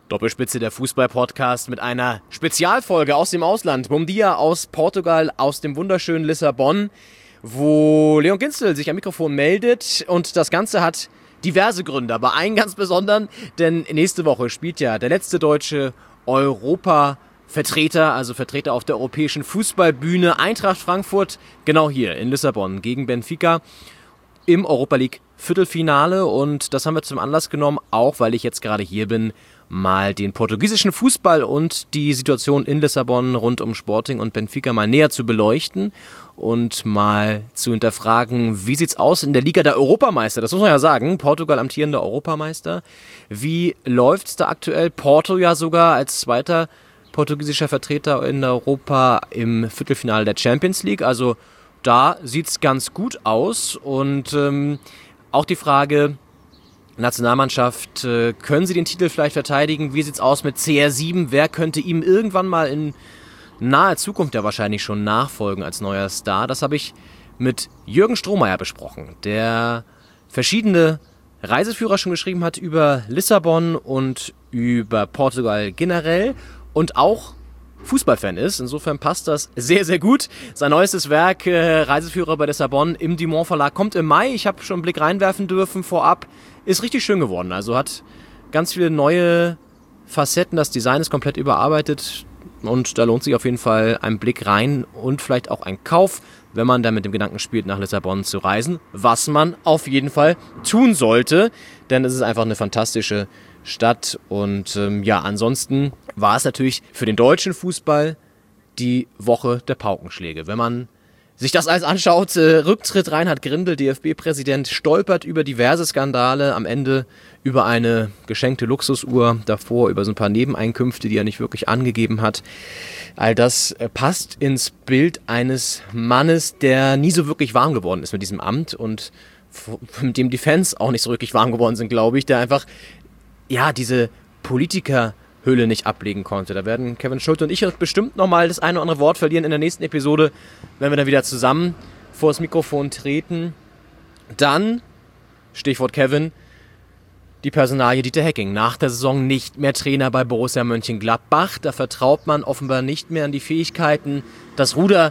Doppelspitze, der Fußball-Podcast mit einer Spezialfolge aus dem Ausland. Bom Dia aus Portugal, aus dem wunderschönen Lissabon, wo Leon Ginzel sich am Mikrofon meldet. Und das Ganze hat diverse Gründe, aber einen ganz besonderen, denn nächste Woche spielt ja der letzte deutsche Europa-Vertreter, also Vertreter auf der europäischen Fußballbühne, Eintracht Frankfurt, genau hier in Lissabon gegen Benfica im Europa League Viertelfinale. Und das haben wir zum Anlass genommen, auch weil ich jetzt gerade hier bin, mal den portugiesischen Fußball und die Situation in Lissabon rund um Sporting und Benfica mal näher zu beleuchten und mal zu hinterfragen, wie sieht's aus in der Liga der Europameister? Das muss man ja sagen, Portugal amtierender Europameister. Wie läuft's da aktuell? Porto ja sogar als zweiter portugiesischer Vertreter in Europa im Viertelfinale der Champions League. Also da sieht's ganz gut aus. Und auch die Frage, Nationalmannschaft, können sie den Titel vielleicht verteidigen? Wie sieht's aus mit CR7? Wer könnte ihm irgendwann mal in naher Zukunft ja wahrscheinlich schon nachfolgen als neuer Star? Das habe ich mit Jürgen Strohmeier besprochen, der verschiedene Reiseführer schon geschrieben hat über Lissabon und über Portugal generell und auch Fußballfan ist. Insofern passt das sehr, sehr gut. Sein neuestes Werk, Reiseführer bei Lissabon im Dumont Verlag, kommt im Mai. Ich habe schon einen Blick reinwerfen dürfen vorab. Ist richtig schön geworden. Also hat ganz viele neue Facetten. Das Design ist komplett überarbeitet. Und da lohnt sich auf jeden Fall ein Blick rein und vielleicht auch ein Kauf, wenn man dann mit dem Gedanken spielt, nach Lissabon zu reisen. Was man auf jeden Fall tun sollte. Denn es ist einfach eine fantastische Stadt. Und ansonsten war es natürlich für den deutschen Fußball die Woche der Paukenschläge. Wenn man sich das alles anschaut, Rücktritt Reinhard Grindel, DFB-Präsident, stolpert über diverse Skandale, am Ende über eine geschenkte Luxusuhr, davor über so ein paar Nebeneinkünfte, die er nicht wirklich angegeben hat. All das passt ins Bild eines Mannes, der nie so wirklich warm geworden ist mit diesem Amt und mit dem die Fans auch nicht so wirklich warm geworden sind, glaube ich, der einfach diese Politikerhülle nicht ablegen konnte. Da werden Kevin Schulte und ich bestimmt nochmal das eine oder andere Wort verlieren in der nächsten Episode, wenn wir dann wieder zusammen vor das Mikrofon treten. Dann, Stichwort Kevin, die Personalie Dieter Hecking. Nach der Saison nicht mehr Trainer bei Borussia Mönchengladbach. Da vertraut man offenbar nicht mehr an die Fähigkeiten, das Ruder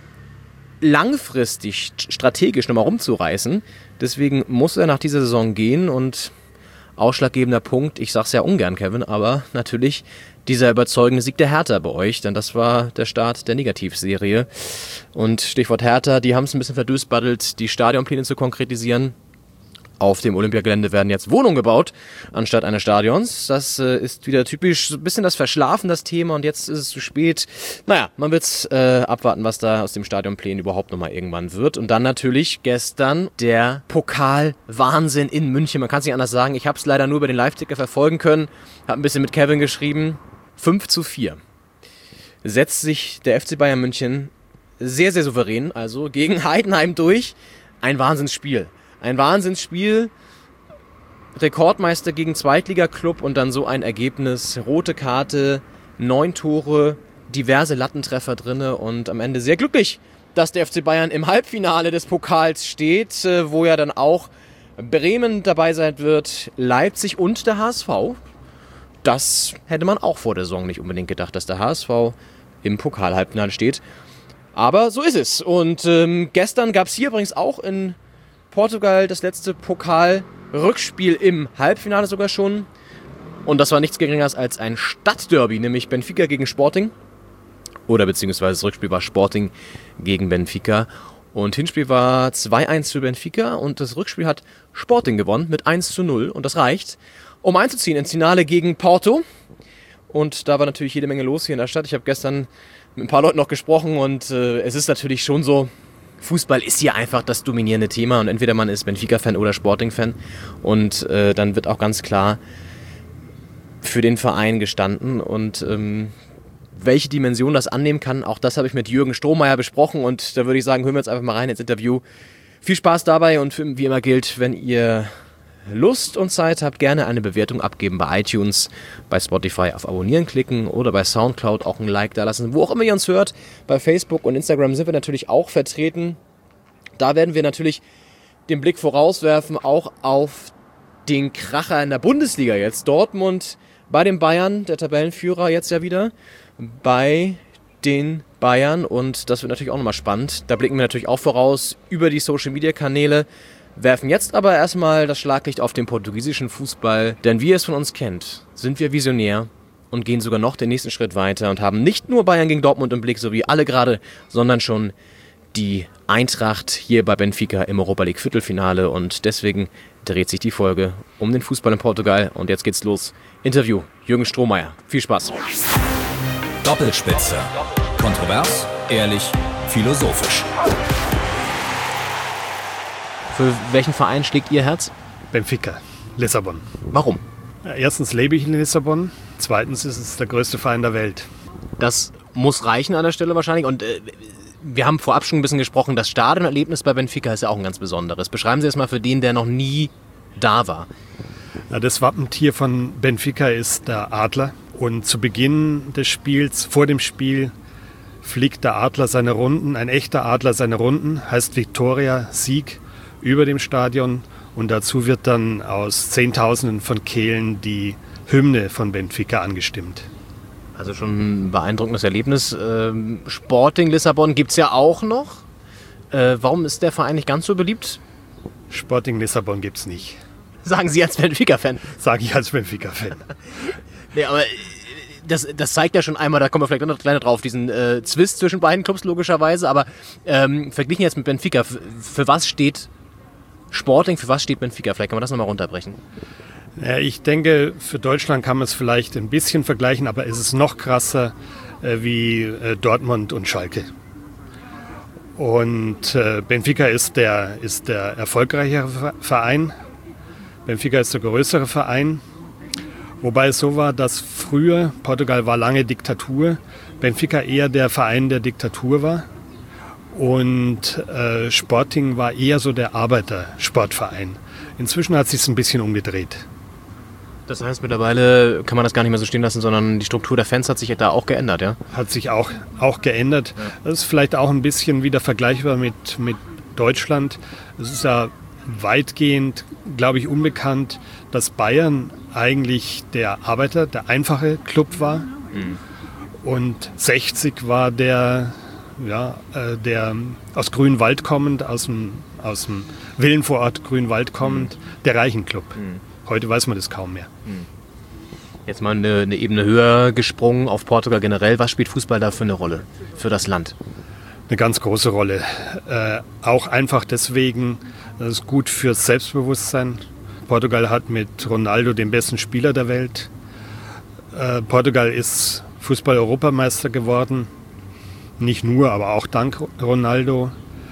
langfristig, strategisch nochmal rumzureißen. Deswegen muss er nach dieser Saison gehen und ausschlaggebender Punkt, ich sag's ja ungern, Kevin, aber natürlich dieser überzeugende Sieg der Hertha bei euch, denn das war der Start der Negativserie. Und Stichwort Hertha, die haben es ein bisschen verdösbaddelt, die Stadionpläne zu konkretisieren. Auf dem Olympiagelände werden jetzt Wohnungen gebaut, anstatt eines Stadions. Das ist wieder typisch, so ein bisschen das Verschlafen, das Thema, und jetzt ist es zu spät. Naja, man wird abwarten, was da aus dem Stadionplan überhaupt nochmal irgendwann wird. Und dann natürlich gestern der Pokalwahnsinn in München. Man kann es nicht anders sagen. Ich habe es leider nur über den Live-Ticker verfolgen können. Habe ein bisschen mit Kevin geschrieben. 5:4 setzt sich der FC Bayern München sehr, sehr souverän, also gegen Heidenheim durch. Ein Wahnsinnsspiel. Ein Wahnsinnsspiel, Rekordmeister gegen Zweitligaklub und dann so ein Ergebnis. Rote Karte, 9 Tore, diverse Lattentreffer drinne und am Ende sehr glücklich, dass der FC Bayern im Halbfinale des Pokals steht, wo ja dann auch Bremen dabei sein wird, Leipzig und der HSV. Das hätte man auch vor der Saison nicht unbedingt gedacht, dass der HSV im Pokal-Halbfinale steht. Aber so ist es. Und gestern gab es hier übrigens auch in Portugal das letzte Pokal-Rückspiel im Halbfinale sogar schon. Und das war nichts Geringeres als ein Stadtderby, nämlich Benfica gegen Sporting. Oder beziehungsweise das Rückspiel war Sporting gegen Benfica. Und Hinspiel war 2:1 für Benfica und das Rückspiel hat Sporting gewonnen mit 1:0. Und das reicht, um einzuziehen ins Finale gegen Porto. Und da war natürlich jede Menge los hier in der Stadt. Ich habe gestern mit ein paar Leuten noch gesprochen und es ist natürlich schon so, Fußball ist hier einfach das dominierende Thema und entweder man ist Benfica-Fan oder Sporting-Fan und dann wird auch ganz klar für den Verein gestanden und welche Dimension das annehmen kann, auch das habe ich mit Jürgen Strohmeier besprochen und da würde ich sagen, hören wir jetzt einfach mal rein ins Interview. Viel Spaß dabei und wie immer gilt, wenn ihr Lust und Zeit habt, gerne eine Bewertung abgeben bei iTunes, bei Spotify auf Abonnieren klicken oder bei Soundcloud auch ein Like da lassen, wo auch immer ihr uns hört. Bei Facebook und Instagram sind wir natürlich auch vertreten. Da werden wir natürlich den Blick vorauswerfen, auch auf den Kracher in der Bundesliga jetzt. Dortmund bei den Bayern, der Tabellenführer jetzt ja wieder, bei den Bayern und das wird natürlich auch nochmal spannend. Da blicken wir natürlich auch voraus über die Social-Media-Kanäle, werfen jetzt aber erstmal das Schlaglicht auf den portugiesischen Fußball, denn wie ihr es von uns kennt, sind wir visionär und gehen sogar noch den nächsten Schritt weiter und haben nicht nur Bayern gegen Dortmund im Blick, so wie alle gerade, sondern schon die Eintracht hier bei Benfica im Europa League Viertelfinale und deswegen dreht sich die Folge um den Fußball in Portugal und jetzt geht's los. Interview, Jürgen Strohmeier. Viel Spaß. Doppelspitze. Kontrovers, ehrlich, philosophisch. Für welchen Verein schlägt Ihr Herz? Benfica, Lissabon. Warum? Erstens lebe ich in Lissabon, zweitens ist es der größte Verein der Welt. Das muss reichen an der Stelle wahrscheinlich und wir haben vorab schon ein bisschen gesprochen, das Stadionerlebnis bei Benfica ist ja auch ein ganz besonderes. Beschreiben Sie es mal für den, der noch nie da war. Ja, das Wappentier von Benfica ist der Adler und zu Beginn des Spiels, vor dem Spiel, fliegt der Adler seine Runden, ein echter Adler seine Runden, heißt Victoria, Sieg, über dem Stadion und dazu wird dann aus Zehntausenden von Kehlen die Hymne von Benfica angestimmt. Also schon ein beeindruckendes Erlebnis. Sporting Lissabon gibt es ja auch noch. Warum ist der Verein nicht ganz so beliebt? Sporting Lissabon gibt es nicht. Sagen Sie als Benfica-Fan. Sage ich als Benfica-Fan. Nee, aber das zeigt ja schon einmal, da kommen wir vielleicht noch kleiner drauf, diesen Zwist zwischen beiden Clubs logischerweise. Aber verglichen jetzt mit Benfica, für was steht Sporting, für was steht Benfica? Vielleicht kann man das nochmal runterbrechen. Ja, ich denke, für Deutschland kann man es vielleicht ein bisschen vergleichen, aber es ist noch krasser wie Dortmund und Schalke. Und Benfica ist der erfolgreichere Verein. Benfica ist der größere Verein. Wobei es so war, dass früher, Portugal war lange Diktatur, Benfica eher der Verein der Diktatur war. Und Sporting war eher so der Arbeitersportverein. Inzwischen hat es sich ein bisschen umgedreht. Das heißt, mittlerweile kann man das gar nicht mehr so stehen lassen, sondern die Struktur der Fans hat sich da auch geändert, ja? Hat sich auch geändert. Ja. Das ist vielleicht auch ein bisschen wieder vergleichbar mit Deutschland. Es ist ja weitgehend, glaube ich, unbekannt, dass Bayern eigentlich der Arbeiter, der einfache Club war. Mhm. Und 60 war der aus Grünwald kommend, aus dem Villenvorort Grünwald kommend, der Reichenclub. Mhm. Heute weiß man das kaum mehr. Jetzt mal eine Ebene höher gesprungen auf Portugal generell. Was spielt Fußball da für eine Rolle für das Land? Eine ganz große Rolle. Auch einfach deswegen, das ist gut fürs Selbstbewusstsein. Portugal hat mit Ronaldo den besten Spieler der Welt. Portugal ist Fußball-Europameister geworden. Nicht nur, aber auch dank Ronaldo.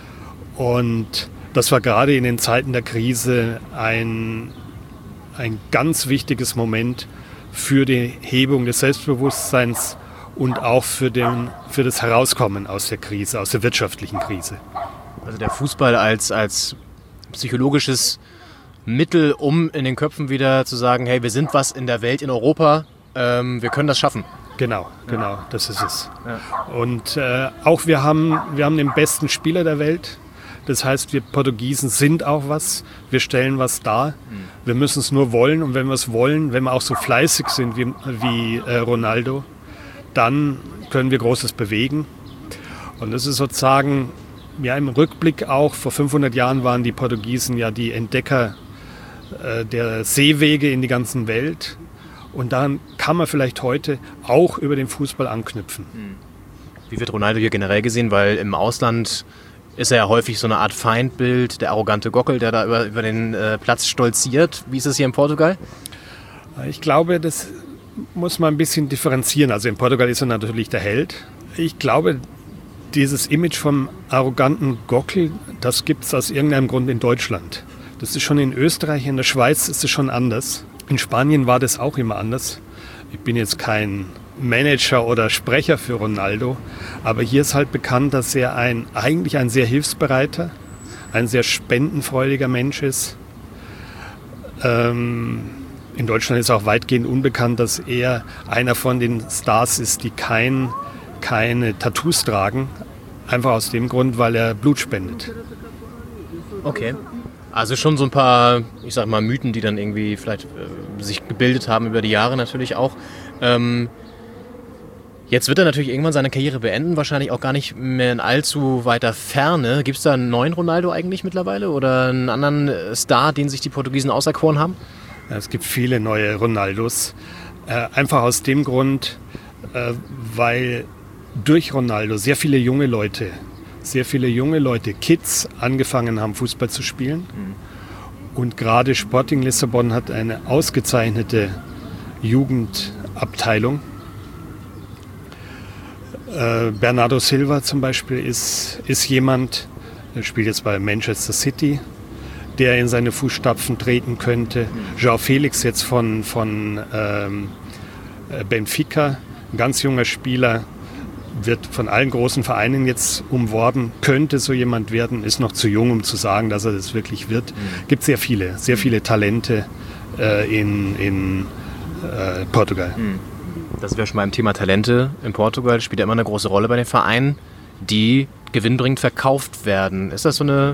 Und das war gerade in den Zeiten der Krise ein ganz wichtiges Moment für die Hebung des Selbstbewusstseins und auch für das Herauskommen aus der Krise, aus der wirtschaftlichen Krise. Also der Fußball als psychologisches Mittel, um in den Köpfen wieder zu sagen, hey, wir sind was in der Welt, in Europa, wir können das schaffen. Genau, das ist es. Ja. Und auch wir haben den besten Spieler der Welt. Das heißt, wir Portugiesen sind auch was, wir stellen was dar. Wir müssen es nur wollen und wenn wir es wollen, wenn wir auch so fleißig sind wie Ronaldo, dann können wir Großes bewegen. Und das ist sozusagen, ja im Rückblick auch, vor 500 Jahren waren die Portugiesen ja die Entdecker der Seewege in die ganze Welt. Und daran kann man vielleicht heute auch über den Fußball anknüpfen. Wie wird Ronaldo hier generell gesehen? Weil im Ausland ist er ja häufig so eine Art Feindbild, der arrogante Gockel, der da über den Platz stolziert. Wie ist es hier in Portugal? Ich glaube, das muss man ein bisschen differenzieren. Also in Portugal ist er natürlich der Held. Ich glaube, dieses Image vom arroganten Gockel, das gibt es aus irgendeinem Grund in Deutschland. Das ist schon in Österreich, in der Schweiz ist es schon anders. In Spanien war das auch immer anders. Ich bin jetzt kein Manager oder Sprecher für Ronaldo, aber hier ist halt bekannt, dass er eigentlich ein sehr hilfsbereiter, ein sehr spendenfreudiger Mensch ist. In Deutschland ist auch weitgehend unbekannt, dass er einer von den Stars ist, die keine Tattoos tragen, einfach aus dem Grund, weil er Blut spendet. Okay. Also schon so ein paar, ich sag mal, Mythen, die dann irgendwie vielleicht sich gebildet haben über die Jahre natürlich auch. Jetzt wird er natürlich irgendwann seine Karriere beenden, wahrscheinlich auch gar nicht mehr in allzu weiter Ferne. Gibt es da einen neuen Ronaldo eigentlich mittlerweile oder einen anderen Star, den sich die Portugiesen auserkoren haben? Ja, es gibt viele neue Ronaldos. Einfach aus dem Grund, weil durch Ronaldo sehr viele junge Leute, Kids, angefangen haben, Fußball zu spielen. Und gerade Sporting Lissabon hat eine ausgezeichnete Jugendabteilung. Bernardo Silva zum Beispiel ist jemand, der spielt jetzt bei Manchester City, der in seine Fußstapfen treten könnte. João Felix jetzt von Benfica, ein ganz junger Spieler, wird von allen großen Vereinen jetzt umworben, könnte so jemand werden, ist noch zu jung, um zu sagen, dass er das wirklich wird. Gibt sehr viele Talente in Portugal. Das wäre schon beim Thema Talente. In Portugal spielt ja immer eine große Rolle bei den Vereinen, die gewinnbringend verkauft werden. Ist das so eine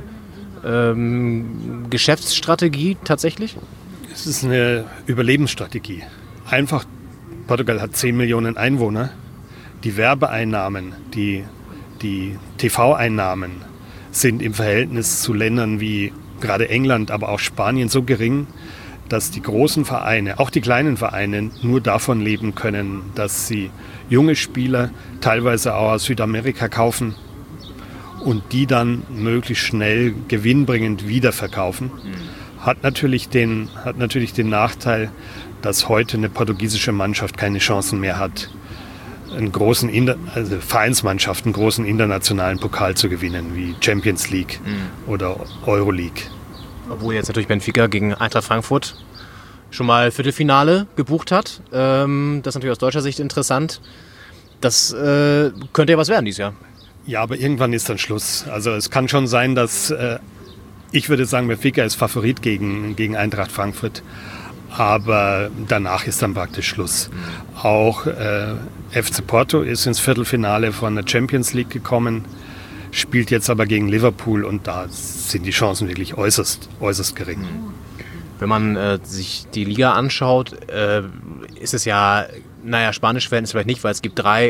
Geschäftsstrategie tatsächlich? Es ist eine Überlebensstrategie. Einfach, Portugal hat 10 Millionen Einwohner. Die Werbeeinnahmen, die TV-Einnahmen sind im Verhältnis zu Ländern wie gerade England, aber auch Spanien so gering, dass die großen Vereine, auch die kleinen Vereine, nur davon leben können, dass sie junge Spieler, teilweise auch aus Südamerika, kaufen und die dann möglichst schnell gewinnbringend wiederverkaufen. Hat natürlich den Nachteil, dass heute eine portugiesische Mannschaft keine Chancen mehr hat, Vereinsmannschaften einen großen internationalen Pokal zu gewinnen, wie Champions League oder Euroleague. Obwohl jetzt natürlich Benfica gegen Eintracht Frankfurt schon mal Viertelfinale gebucht hat. Das ist natürlich aus deutscher Sicht interessant. Das könnte ja was werden dieses Jahr. Ja, aber irgendwann ist dann Schluss. Also es kann schon sein, dass, ich würde sagen, Benfica ist Favorit gegen Eintracht Frankfurt. Aber danach ist dann praktisch Schluss. Auch FC Porto ist ins Viertelfinale von der Champions League gekommen, spielt jetzt aber gegen Liverpool und da sind die Chancen wirklich äußerst gering. Wenn man sich die Liga anschaut, ist es ja, spanische Verhältnis vielleicht nicht, weil es gibt drei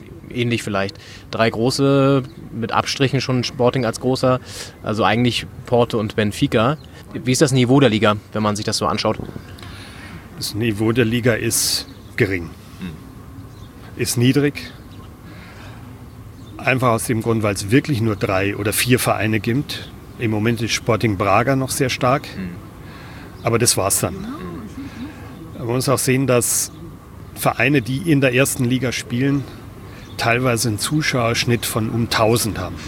große, mit Abstrichen schon Sporting als großer, also eigentlich Porto und Benfica. Wie ist das Niveau der Liga, wenn man sich das so anschaut? Das Niveau der Liga ist gering, ist niedrig. Einfach aus dem Grund, weil es wirklich nur 3 oder 4 Vereine gibt. Im Moment ist Sporting Braga noch sehr stark, aber das war's dann. Man muss auch sehen, dass Vereine, die in der ersten Liga spielen, teilweise einen Zuschauerschnitt von 1000 haben.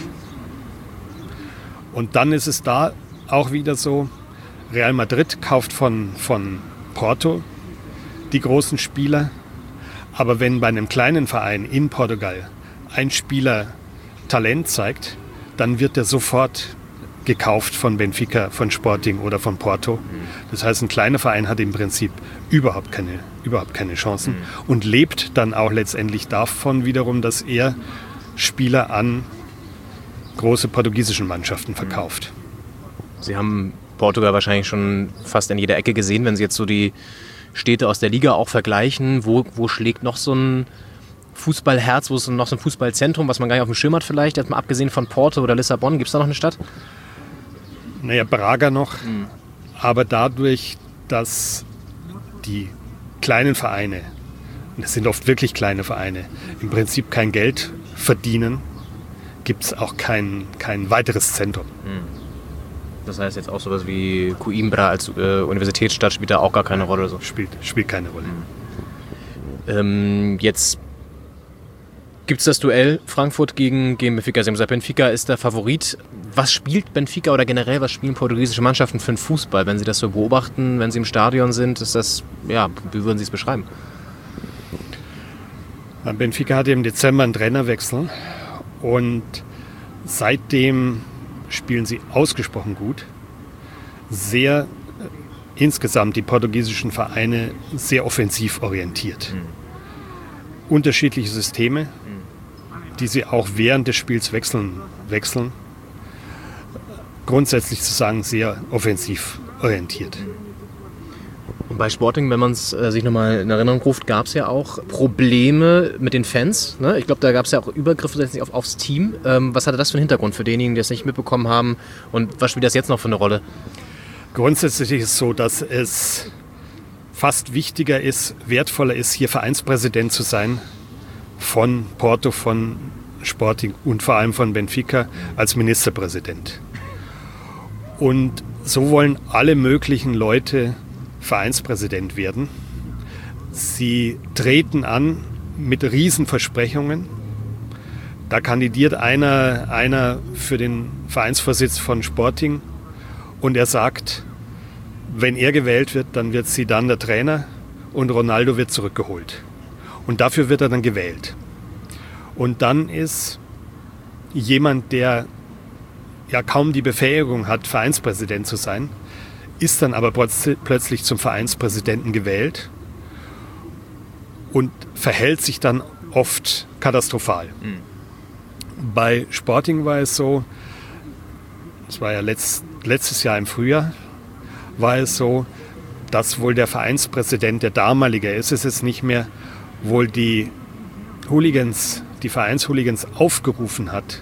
Und dann ist es da auch wieder so, Real Madrid kauft von Porto die großen Spieler, aber wenn bei einem kleinen Verein in Portugal ein Spieler Talent zeigt, dann wird er sofort gekauft von Benfica, von Sporting oder von Porto. Das heißt, ein kleiner Verein hat im Prinzip überhaupt keine Chancen und lebt dann auch letztendlich davon wiederum, dass er Spieler an große portugiesische Mannschaften verkauft. Sie haben Portugal wahrscheinlich schon fast in jeder Ecke gesehen, wenn Sie jetzt so die Städte aus der Liga auch vergleichen. Wo schlägt noch so ein Fußballherz, wo ist noch so ein Fußballzentrum, was man gar nicht auf dem Schirm hat vielleicht, jetzt mal abgesehen von Porto oder Lissabon? Gibt es da noch eine Stadt? Naja, Braga noch, aber dadurch, dass die kleinen Vereine, und es sind oft wirklich kleine Vereine, im Prinzip kein Geld verdienen, gibt es auch kein weiteres Zentrum. Das heißt jetzt auch sowas wie Coimbra als Universitätsstadt spielt da auch gar keine Rolle? So. Spielt keine Rolle. Jetzt gibt es das Duell Frankfurt gegen Benfica. Sie haben gesagt, Benfica ist der Favorit. Was spielt Benfica oder generell, was spielen portugiesische Mannschaften für einen Fußball? Wenn Sie das so beobachten, wenn Sie im Stadion sind, ist das, ja, wie würden Sie es beschreiben? Benfica hatte im Dezember einen Trainerwechsel und seitdem spielen sie ausgesprochen gut. Insgesamt die portugiesischen Vereine sehr offensiv orientiert. Unterschiedliche Systeme, die sie auch während des Spiels wechseln. Grundsätzlich zu sagen, sehr offensiv orientiert. Bei Sporting, wenn man es sich nochmal in Erinnerung ruft, gab es ja auch Probleme mit den Fans. Ne? Ich glaube, da gab es ja auch Übergriffe aufs Team. Was hatte das für einen Hintergrund für diejenigen, die es nicht mitbekommen haben? Und was spielt das jetzt noch für eine Rolle? Grundsätzlich ist es so, dass es fast wichtiger ist, wertvoller ist, hier Vereinspräsident zu sein von Porto, von Sporting und vor allem von Benfica als Ministerpräsident. Und so wollen alle möglichen Leute Vereinspräsident werden. Sie treten an mit Riesenversprechungen. Da kandidiert einer für den Vereinsvorsitz von Sporting und er sagt, wenn er gewählt wird, dann wird Zidane der Trainer und Ronaldo wird zurückgeholt. Und dafür wird er dann gewählt. Und dann ist jemand, der ja kaum die Befähigung hat, Vereinspräsident zu sein, ist dann aber plötzlich zum Vereinspräsidenten gewählt und verhält sich dann oft katastrophal. Bei Sporting war es so, es war ja letztes Jahr im Frühjahr, war es so, dass wohl der Vereinspräsident, der damalige ist es jetzt nicht mehr, wohl die Vereinshooligan aufgerufen hat,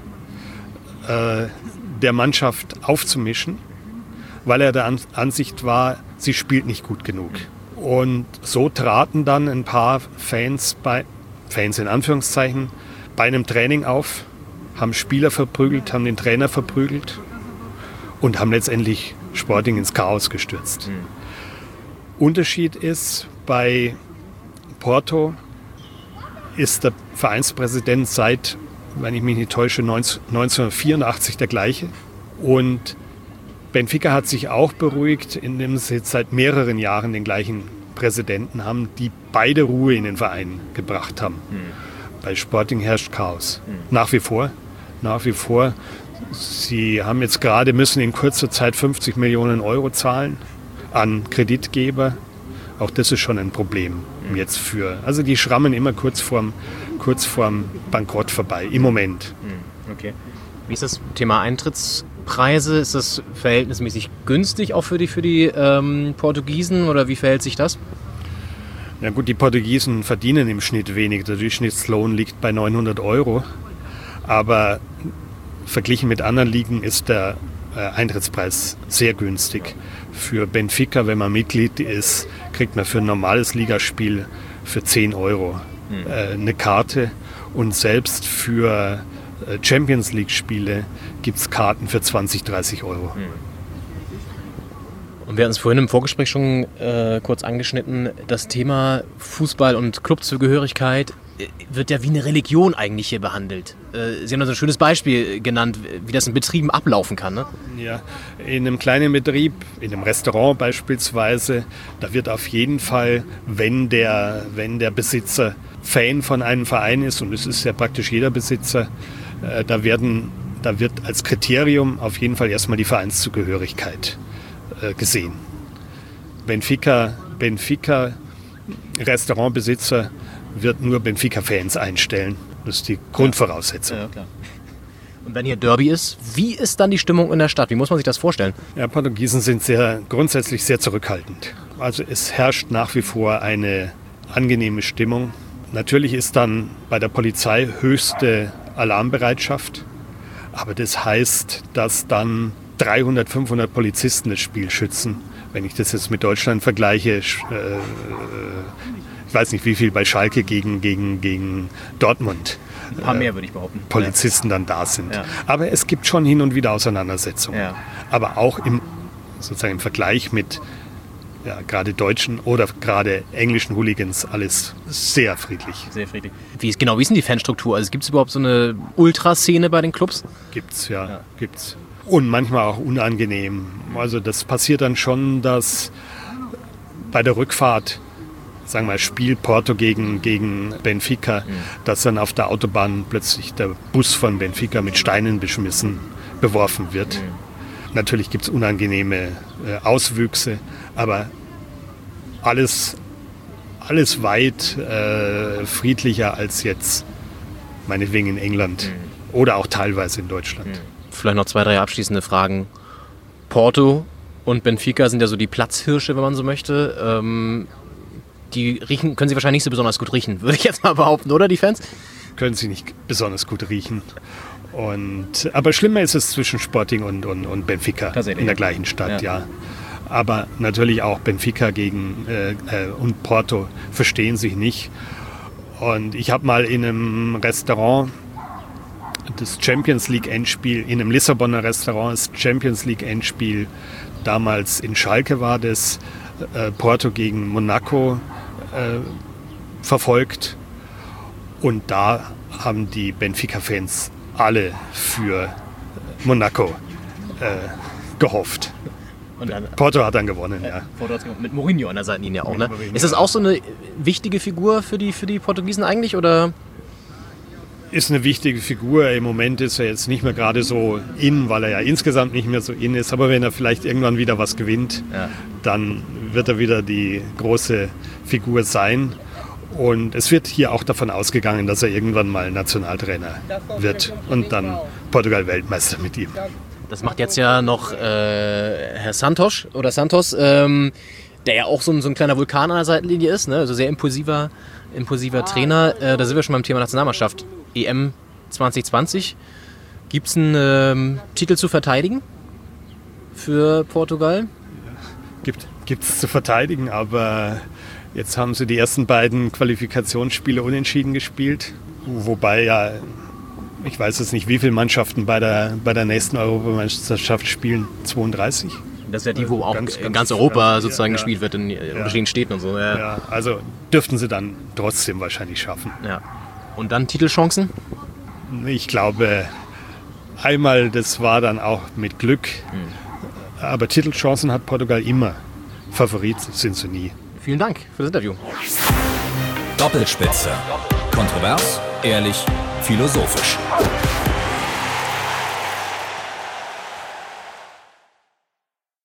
der Mannschaft aufzumischen, weil er der Ansicht war, sie spielt nicht gut genug. Und so traten dann ein paar Fans in Anführungszeichen, bei einem Training auf, haben Spieler verprügelt, haben den Trainer verprügelt und haben letztendlich Sporting ins Chaos gestürzt. Unterschied ist, bei Porto ist der Vereinspräsident seit, wenn ich mich nicht täusche, 1984 der gleiche. Und Benfica hat sich auch beruhigt, indem sie jetzt seit mehreren Jahren den gleichen Präsidenten haben, die beide Ruhe in den Verein gebracht haben. Bei Sporting herrscht Chaos. Nach wie vor. Sie haben jetzt gerade, müssen in kurzer Zeit 50 Millionen Euro zahlen an Kreditgeber. Auch das ist schon ein Problem jetzt also die schrammen immer kurz vorm Bankrott vorbei, im Moment. Okay. Wie ist das Thema Eintrittspreise? Ist das verhältnismäßig günstig auch für die Portugiesen oder wie verhält sich das? Na gut, die Portugiesen verdienen im Schnitt wenig. Der Durchschnittslohn liegt bei 900 Euro. Aber verglichen mit anderen Ligen ist der Eintrittspreis sehr günstig. Für Benfica, wenn man Mitglied ist, kriegt man für ein normales Ligaspiel für 10 Euro eine Karte. Und selbst für Champions League-Spiele gibt es Karten für 20, 30 Euro. Und wir hatten es vorhin im Vorgespräch schon kurz angeschnitten, das Thema Fußball und Clubzugehörigkeit wird ja wie eine Religion eigentlich hier behandelt. Sie haben da so ein schönes Beispiel genannt, wie das in Betrieben ablaufen kann. Ne? Ja, in einem kleinen Betrieb, in einem Restaurant beispielsweise, da wird auf jeden Fall, wenn der Besitzer Fan von einem Verein ist, und es ist ja praktisch jeder Besitzer, da wird als Kriterium auf jeden Fall erstmal die Vereinszugehörigkeit gesehen. Benfica Restaurantbesitzer wird nur Benfica-Fans einstellen. Das ist die Grundvoraussetzung. Ja, klar. Und wenn hier Derby ist, wie ist dann die Stimmung in der Stadt? Wie muss man sich das vorstellen? Ja, Portugiesen sind grundsätzlich sehr zurückhaltend. Also es herrscht nach wie vor eine angenehme Stimmung. Natürlich ist dann bei der Polizei höchste Alarmbereitschaft. Aber das heißt, dass dann 300, 500 Polizisten das Spiel schützen. Wenn ich das jetzt mit Deutschland vergleiche, ich weiß nicht, wie viel bei Schalke gegen Dortmund ein paar mehr, würde ich behaupten. Polizisten dann da sind. Ja. Aber es gibt schon hin und wieder Auseinandersetzungen. Ja. Aber auch im Vergleich mit gerade deutschen oder gerade englischen Hooligans alles sehr friedlich. Sehr friedlich. Wie ist denn die Fanstruktur? Also gibt es überhaupt so eine Ultraszene bei den Clubs? Gibt's. Und manchmal auch unangenehm. Also das passiert dann schon, dass bei der Rückfahrt, sagen wir mal, Spiel Porto gegen Benfica, dass dann auf der Autobahn plötzlich der Bus von Benfica mit Steinen beworfen wird. Natürlich gibt es unangenehme Auswüchse, aber alles weit friedlicher als jetzt meinetwegen in England oder auch teilweise in Deutschland. Vielleicht noch 2, 3 abschließende Fragen. Porto Und Benfica sind ja so die Platzhirsche, wenn man so möchte. Die können sie wahrscheinlich nicht so besonders gut riechen, würde ich jetzt mal behaupten, oder die Fans? Können sie nicht besonders gut riechen. Aber schlimmer ist es zwischen Sporting und Benfica in der gleichen Stadt, ja. Aber natürlich auch Benfica und Porto verstehen sich nicht. Und ich habe mal in einem Restaurant das Champions League Endspiel, in einem Lissabonner Restaurant das Champions League Endspiel, damals in Schalke war das, Porto gegen Monaco verfolgt. Und da haben die Benfica-Fans alle für Monaco gehofft. Und dann, Porto hat dann gewonnen, ja. Porto hat mit Mourinho an der Seitenlinie auch, ne? Ist das auch so eine wichtige Figur für die Portugiesen eigentlich, oder? Ist eine wichtige Figur. Im Moment ist er jetzt nicht mehr gerade so in, weil er ja insgesamt nicht mehr so in ist. Aber wenn er vielleicht irgendwann wieder was gewinnt, dann wird er wieder die große Figur sein. Und es wird hier auch davon ausgegangen, dass er irgendwann mal Nationaltrainer wird und dann Portugal Weltmeister mit ihm. Das macht jetzt ja noch Herr Santos, der ja auch so ein kleiner Vulkan an der Seitenlinie ist, ne? Also sehr impulsiver Trainer. Da sind wir schon beim Thema Nationalmannschaft. EM 2020. Gibt es einen Titel zu verteidigen für Portugal? Gibt es zu verteidigen, aber jetzt haben sie die ersten beiden Qualifikationsspiele unentschieden gespielt. Wobei ja, ich weiß jetzt nicht, wie viele Mannschaften bei der nächsten Europameisterschaft spielen. 32? Das ist ja die, wo auch in ganz Europa sozusagen gespielt wird, in unterschiedlichen Städten und so. Ja. Ja, also dürften sie dann trotzdem wahrscheinlich schaffen. Ja. Und dann Titelchancen? Ich glaube, einmal, das war dann auch mit Glück. Aber Titelchancen hat Portugal immer. Favorit sind sie nie. Vielen Dank für das Interview. Doppelspitze. Kontrovers, ehrlich, philosophisch.